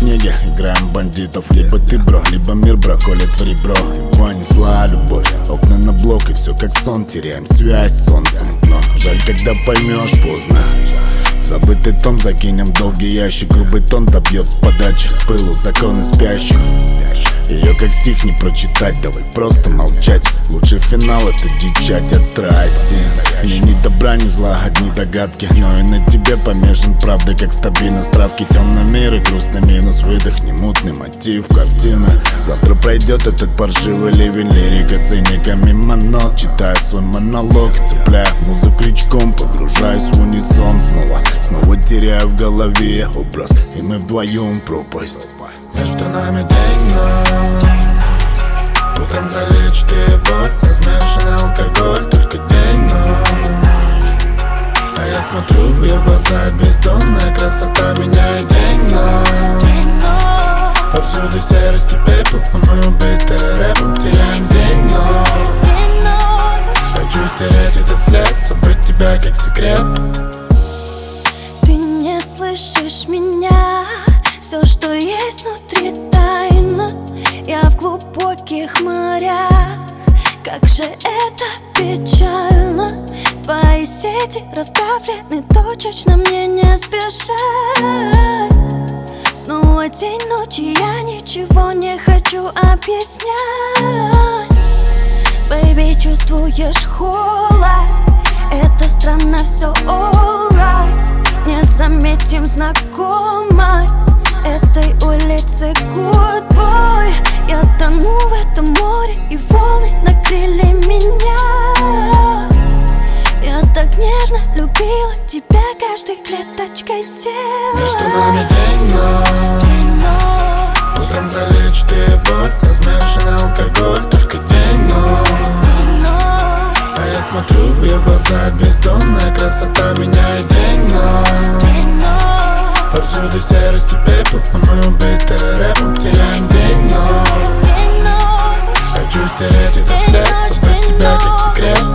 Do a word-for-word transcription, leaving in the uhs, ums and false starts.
книги, играем бандитов. Либо ты, бро, либо мир, бро, колет в ребро. Его несла любовь, окна на блок, и все как сон. Теряем связь с солнцем, но жаль, когда поймешь, поздно. Забытый том закинем в долгий ящик. Грубый тон добьет с подачи, с пылу законы спящих. Ее как стих не прочитать, давай просто молчать. Лучший финал — это дичать от страсти. Мне ни добра, ни зла, одни догадки. Но и на тебе помешан, правда, как стабильность травки. Темный мир и грустный минус, выдохни, мутный мотив, картина. Завтра пройдет этот паршивый ливень, лирика циника мимо нот. Читаю свой монолог, цепляя музыку крючком, погружаюсь в унисон снова. Снова теряю в голове образ, и мы вдвоем пропасть. Между нами день-ночь, утром залечит и боль, размешанный алкоголь, только день-ночь. А я смотрю в ее глаза, бездонная красота меняет день-ночь. Повсюду серость и пепел, а мы убиты рэпом, теряем день-ночь. Хочу стереть этот след, забыть тебя как секрет. Ты не слышишь меня, все, что есть внутри, тайна. Я в глубоких морях, как же это печально. Твои сети расставлены точечно, мне не спешать. Снова день, ночи, я ничего не хочу объяснять. Бэйби, чувствуешь холод? Это странно, все alright. Не заметим знакомой этой улицы goodbye. Я тону в этом море, и волны накрыли меня. Я так нежно любила тебя каждой клеточкой тела. Между нами день-ночь, утром залечит и боль, размешанный алкоголь, только день-ночь. А я смотрю в ее глаза, бездонная красота меняет день-ночь. Повсюду серость и пепел, а мы убиты рэпом, теряем день-ночь. Хочу стереть этот след, забыть тебя как секрет.